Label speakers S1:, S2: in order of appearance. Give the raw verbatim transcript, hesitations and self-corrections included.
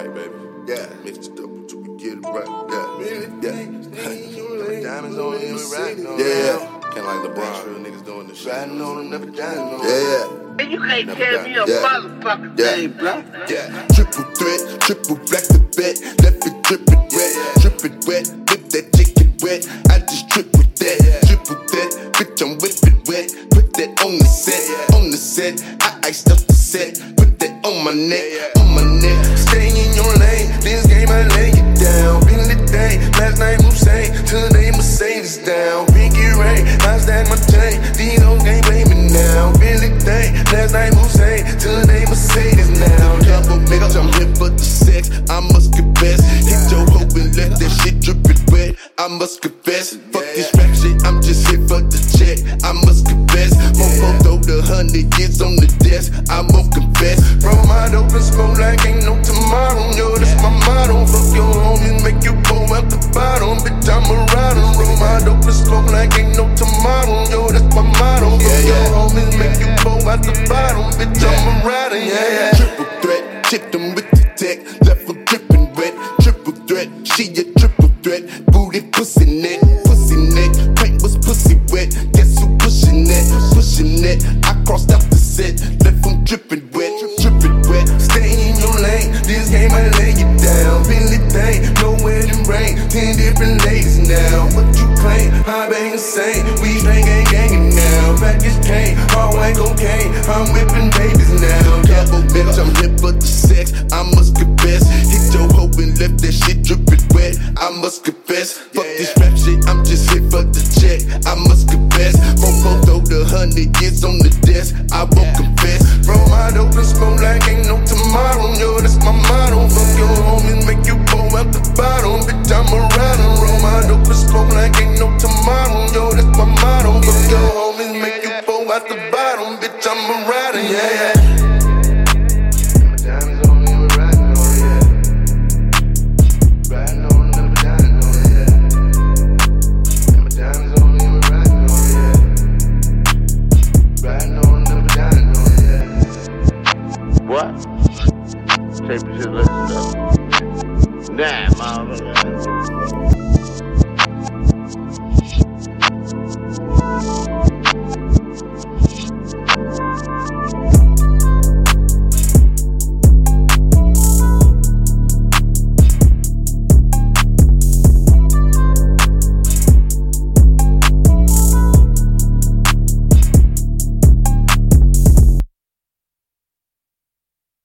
S1: right, baby. Yeah, mix it up until we get it right. Yeah, yeah. Diamonds on him, we riding on
S2: Yeah,
S1: Can't like LeBron, real niggas doing this shit. Riding on him, never dying on him.
S2: Yeah, yeah.
S3: You can't
S1: Never
S3: tell
S1: done.
S3: me a
S2: Yeah.
S3: motherfucking
S2: Yeah.
S3: thing, bro.
S2: Yeah, triple threat, triple black the bet, left it drippin' wet, drippin' wet, whip that chicken wet. I just trip with that, triple that, bitch I'm whippin' wet. Put that on the set, on the set. I iced up the set, put that on my neck, on my neck. Stay in your lane, this game I lay it down. Been the day, last night Hussein, today Mercedes down. Pinky Ray, how's that my chain? These hoes can't blame me now. Been the day, last night Hussein, today Mercedes now. Double bitch, I'm here for the sex, I must confess. Hit your hoe and let that shit drippin' wet, I must confess. Fuck this rap shit, I'm just here for the check, I must confess. Mofo throw the hundred years on the desk, I won't confess. Bro, my dope and smoke like ain't no tomorrow. Yo, that's my motto. Fuck your homies, make you go out the bottom. Bitch, I'm a rider. Roll my dope and smoke like ain't no tomorrow. Yo, that's my motto. Fuck your homies, make you go out the bottom. Bitch, I'm a rider. Yeah, yeah. Triple threat, chipped them with the tech, left her drippin' wet. Triple threat, she a triple threat. Booty, pussy neck, pussy neck. Paint was pussy wet. Guess who pushin' that? Pushin' that. I crossed out the set, left them drippin' wet, drippin' wet. Stay in your lane, this game I lay it down. Billy thing, no wedding ring, ten different ladies now. What you claim? I bang insane. We bang gang gangin' now. Package cane, all white cocaine. I'm whipping babies now. Double bitch, I'm here for the sex, I must confess. Hit your hoe and left that shit drippin' wet, I must confess. Fuck this rap shit, I'm just here for the check, I must confess. Mofo throw the hundred years on the desk, I won't confess. Bro, my dope and smoke like ain't no tomorrow. Yo, that's my motto. Fuck your homies, make you go out the bottom. Bitch, I'm a rider. Roll my dope and smoke like ain't no tomorrow. Yo, that's my motto. Fuck your homies, make you go out the bottom. Bitch, I'm a rider. Yeah, yeah. Diamonds on me, we riding on, yeah. Riding on, never dying on, yeah. Diamonds on me, we riding on, yeah. Riding on, never dying on, yeah.
S3: What? Tape shit, listen up. Nah, motherfucker.